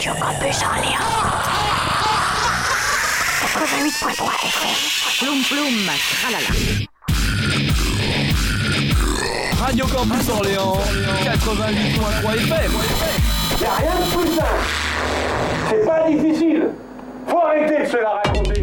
Radio Campus Orléans. 88.3 FM. Ploum ploum, tralala. Radio Campus Orléans, 88.3 FM. Y'a rien de plus simple. C'est pas difficile. Faut arrêter de se la raconter.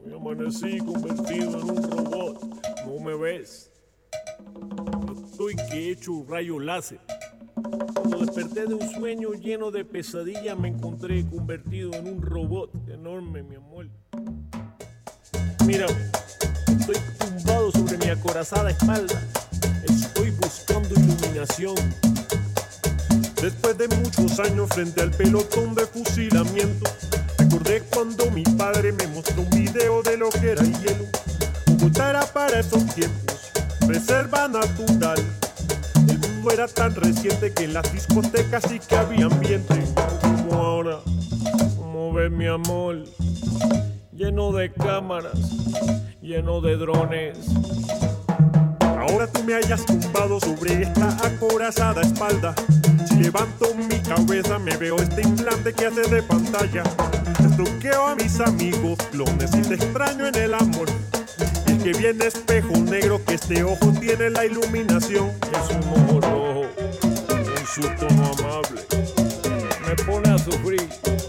Hoy amanecí convertido en un robot. ¿No me ves? Estoy que he hecho un rayo láser. Cuando desperté de un sueño lleno de pesadillas, me encontré convertido en un robot enorme, mi amor. Mírame, estoy tumbado sobre mi acorazada espalda. Estoy buscando iluminación. Después de muchos años frente al pelotón de fusilamiento, recordé cuando mi padre me mostró un video de lo que era el hielo. Bogotá era para esos tiempos reserva natural. El mundo era tan reciente que en las discotecas sí que había ambiente. Como ahora, como ves mi amor, lleno de cámaras, lleno de drones. Ahora tú me hayas tumbado sobre esta acorazada espalda. Si levanto mi cabeza me veo este implante que hace de pantalla. Estoqueo a mis amigos clones y te extraño en el amor. Y el que viene espejo negro, que este ojo tiene la iluminación. Es un ojo rojo, en su tono amable, me pone a sufrir.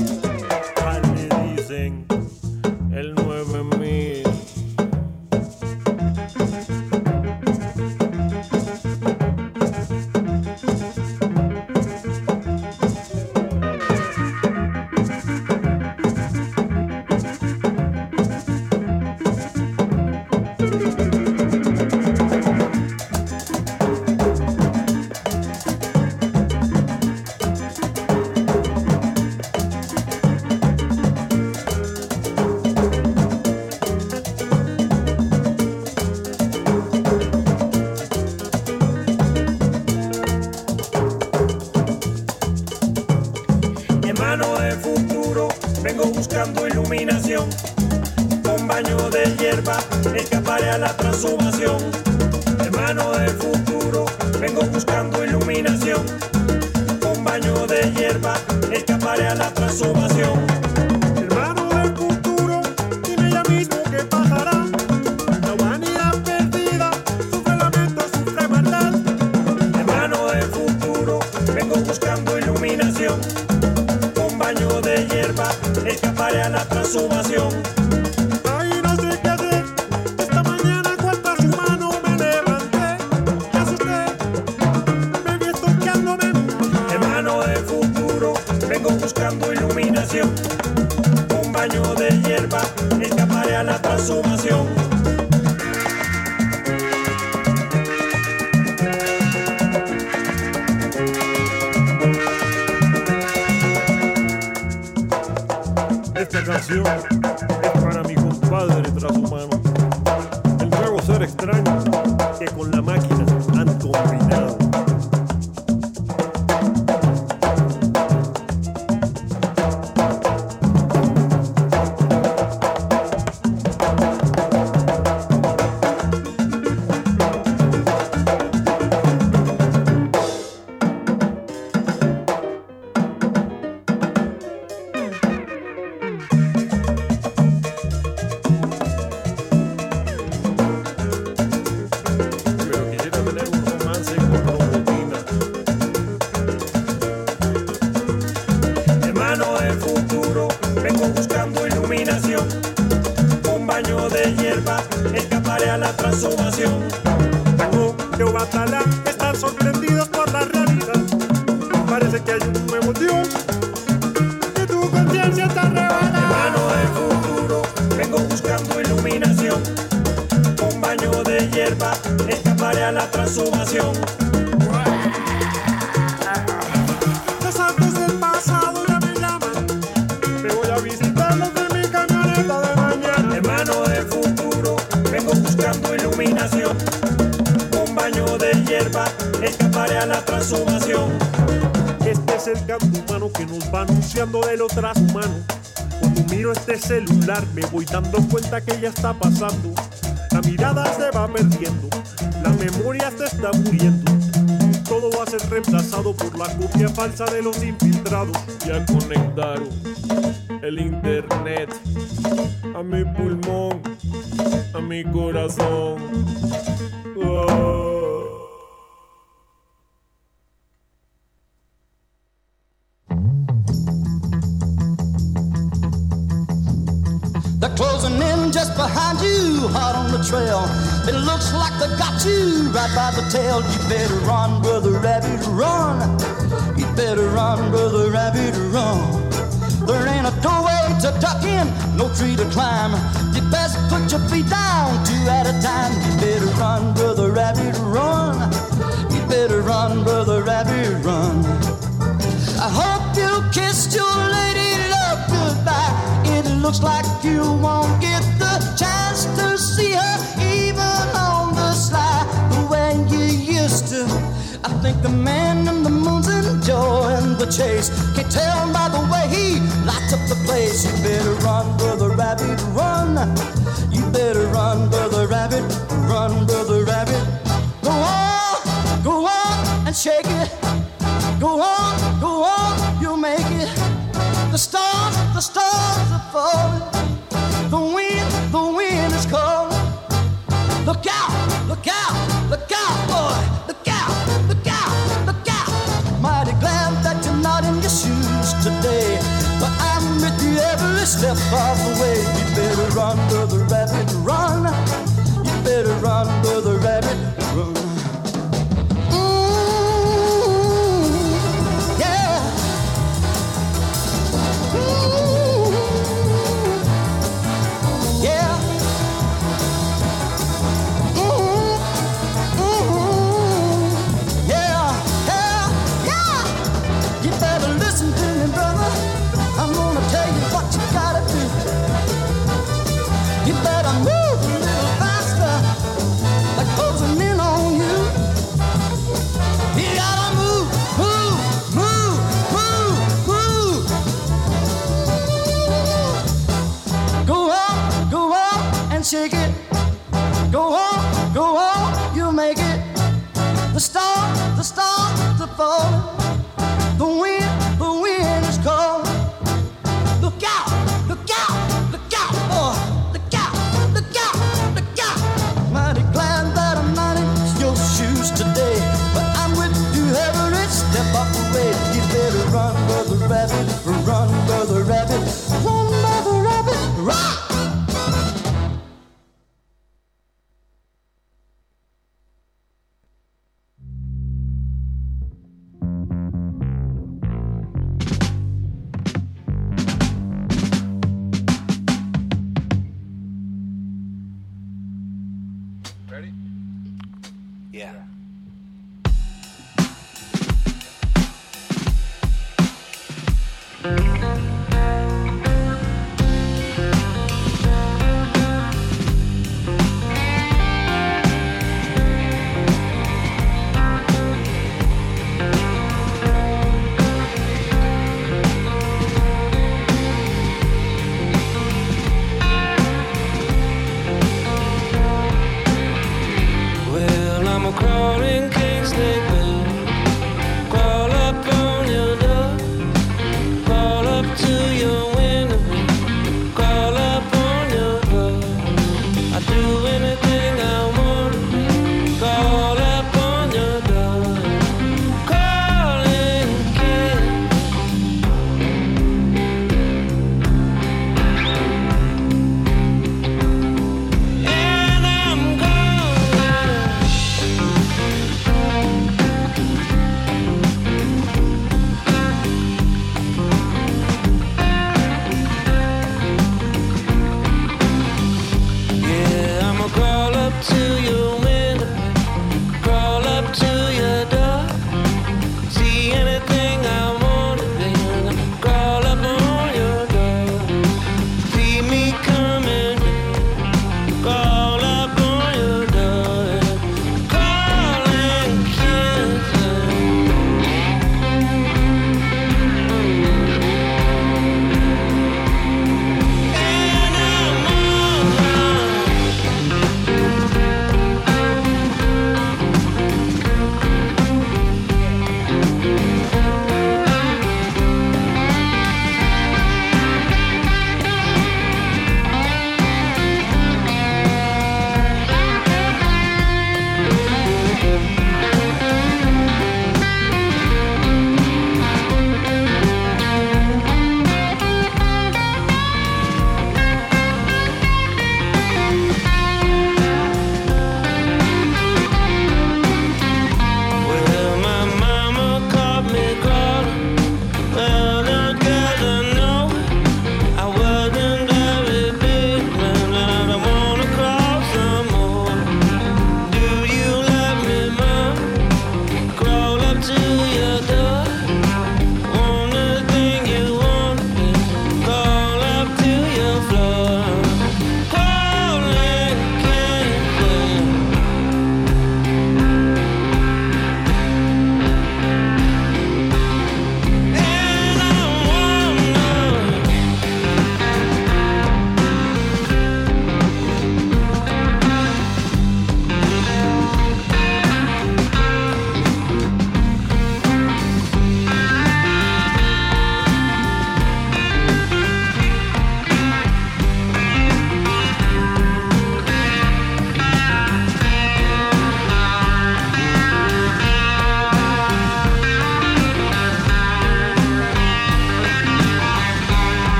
Le dicen el 9000. Buscando iluminación, con baño de hierba escaparé a la transformación. Hermano del futuro, vengo buscando iluminación, con baño de hierba escaparé a la transformación. Hermano del futuro, dime ya mismo qué pasará. La humanidad perdida, sufre lamento, sufre maldad. Hermano del futuro, vengo buscando iluminación, con baño de hierba escaparé a la transformación. Ay, no sé qué hacer. Esta mañana cuando a su mano me levanté, me asusté, me vi estoqueándome. Hermano del futuro, vengo buscando iluminación, con baño de hierba escaparé a la transformación. Esta canción es para mi compadre transhumano, el nuevo ser extraño que con la máquina han combinado. Escaparé a la transformación. Tango de Obatalá están sorprendidos por la realidad. Parece que hay un nuevo Dios, que tu conciencia está arrebatada. Hermano del futuro, vengo buscando iluminación, con baño de hierba escaparé a la transformación. Los santos del pasado ya me llaman, me voy a visitarlos de mi camioneta de mañana. Hermano del futuro, vengo buscando iluminación, con baño de hierba escaparé a la transformación. Este es el canto humano que nos va anunciando de lo transhumano. Cuando miro este celular me voy dando cuenta que ya está pasando. La mirada se va perdiendo, la memoria se está muriendo. Todo va a ser reemplazado por la copia falsa de los infiltrados. Ya conectaron el internet a mi pulmón, a mi corazón. Oh. The closing in just behind you, hot on the trail. It looks like they got you right by the tail. You better run, Brother Rabbit, run. You better run, Brother Rabbit, run. There ain't a doorway to duck in, no tree to climb. You best put your feet down, two at a time. You better run, Brother Rabbit, run. You better run, Brother Rabbit, run. I hope you kissed your lady love goodbye. It looks like you won't get the chance to see her even on the sly the way you used to. I think the man in the moon's enjoying the chase. Can't tell by the way he lights up the place. You better run, Brother Rabbit, run. You better run, Brother Rabbit, run, Brother Rabbit. Go on and shake it. Go on, you'll make it. The stars are falling. The wind is calling. Look out, boy. Look out. Mighty glad that you're not in your shoes today, but I'm with you every step of the way. You better run, Brother Rabbit, run. You better run, Brother Rabbit, run. Shake it, go on, you'll make it. The stars are falling. The wind is calling. Look out, boy. Look out. Mighty glad that I'm not in your shoes today, but I'm with you every step of the way. You better run, Brother Rabbit, run, Brother Rabbit, run, Brother Rabbit, run. Crawl up on your door, crawl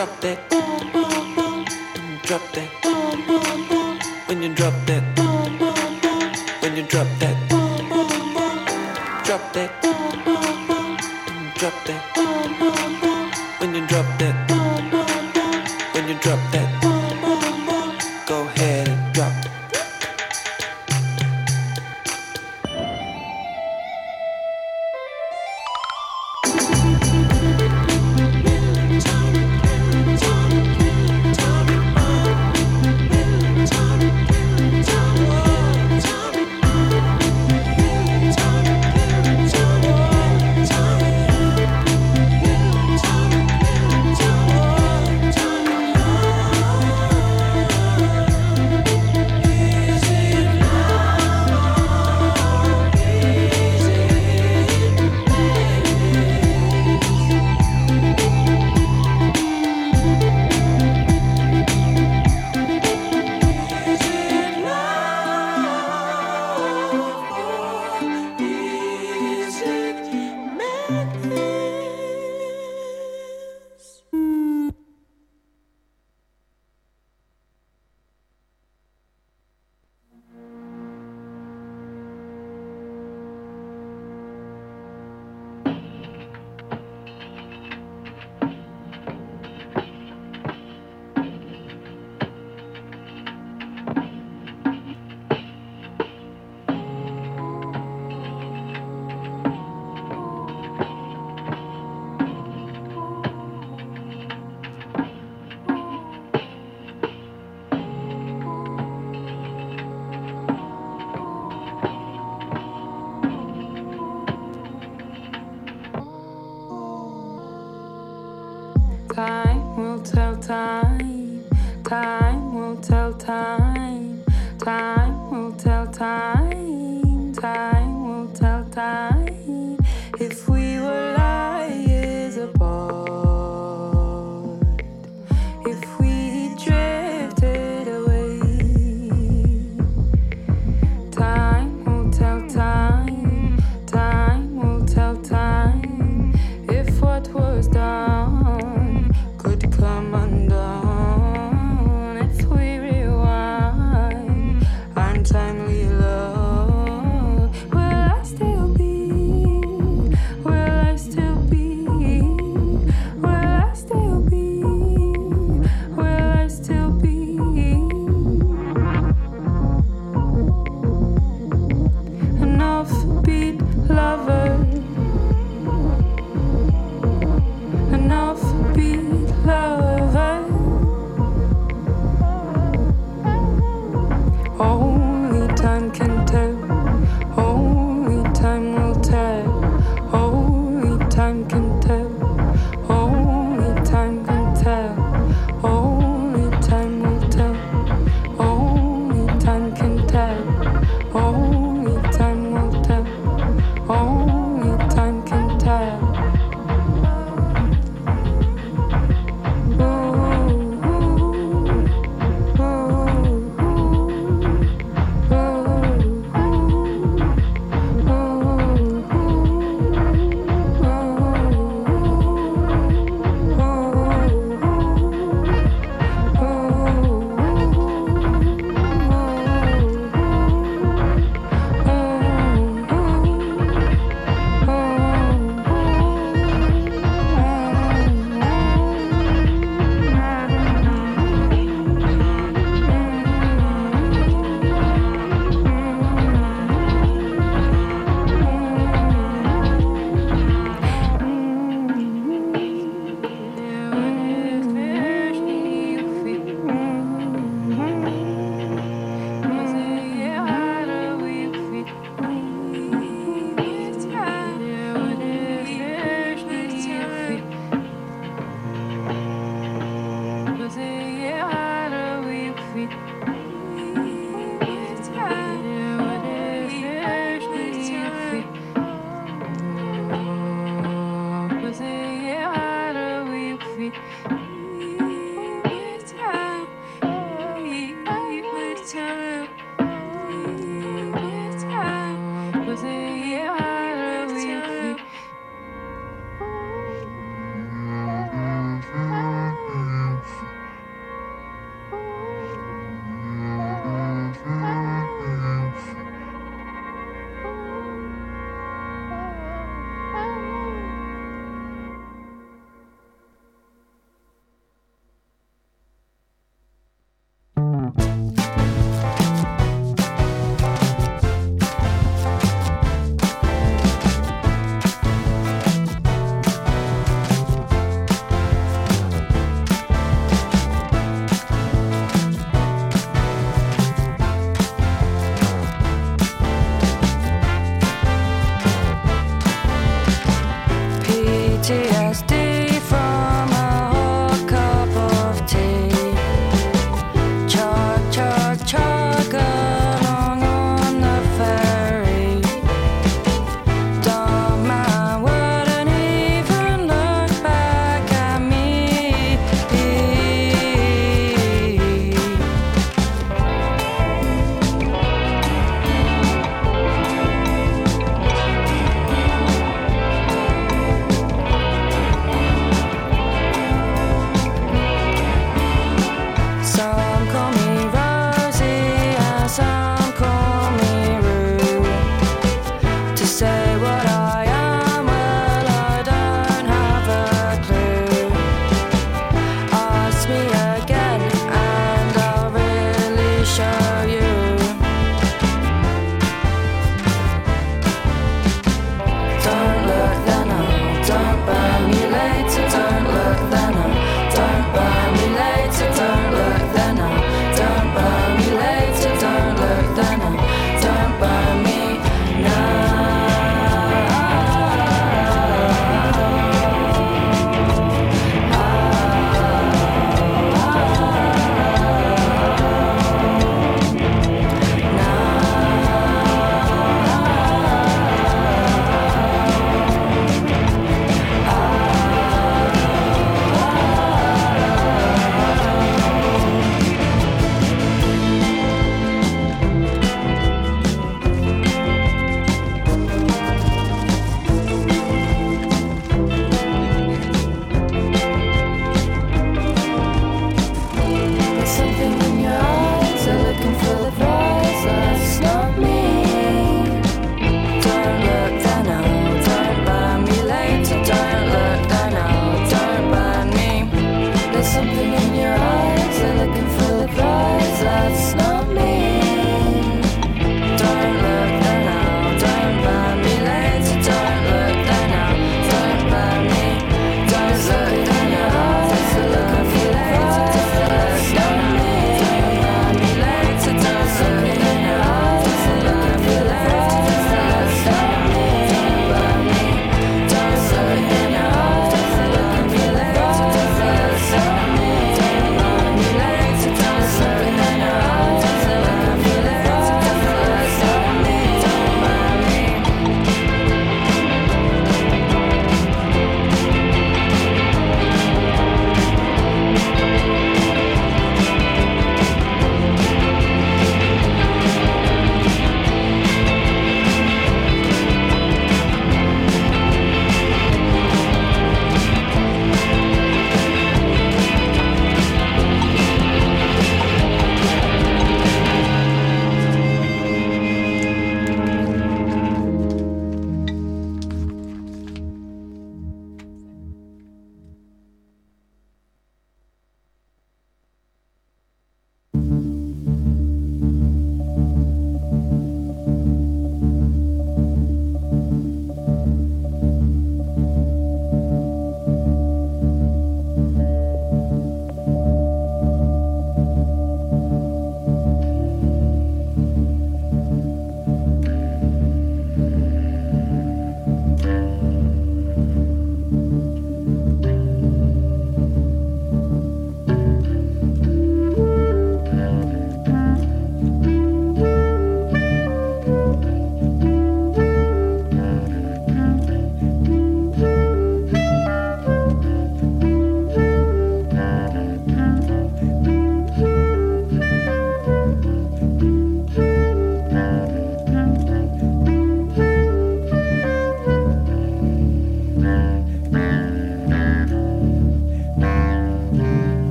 drop that, drop that. When you drop that, when you drop that, drop that, drop that. When you drop that, when you drop that, go ahead and drop it. Time will tell time, time will tell time, time will tell time, time will tell time. If we were light years apart, if we drifted away, time will tell time, time will tell time. If what was done could come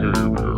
Caravan.